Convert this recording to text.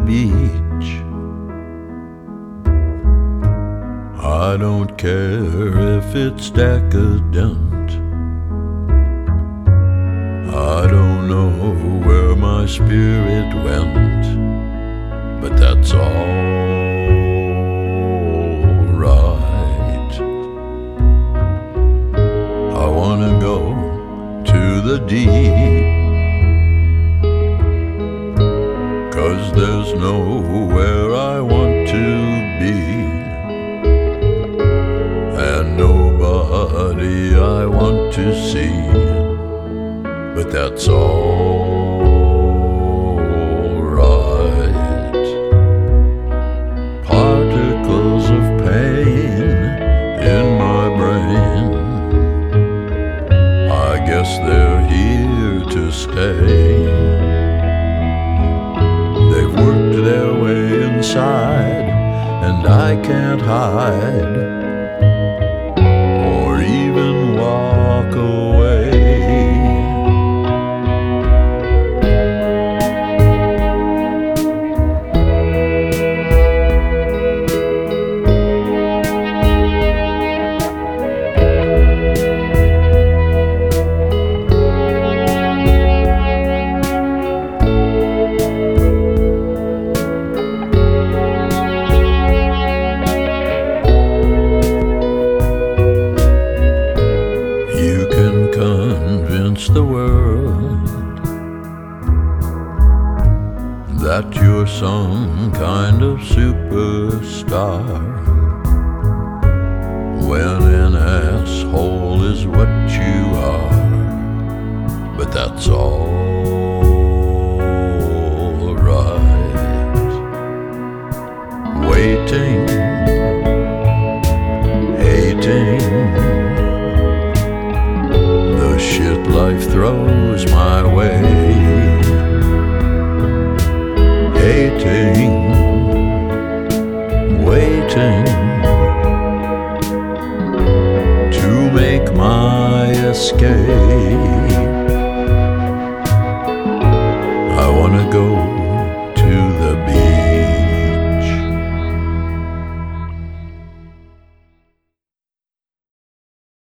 beach. I don't care if it's decadent. I don't know where my spirit went, but that's all right. I wanna go to the deep, 'cause there's nowhere I want to be, and nobody I want to see, but that's all right. Particles of pain in my brain, I guess they're here to stay. They've worked their way inside, and I can't hide or even walk away. Convince the world that you're some kind of superstar, when an asshole is what you are, but that's all right. Waiting, hating shit life throws my way, hating, waiting to make my escape.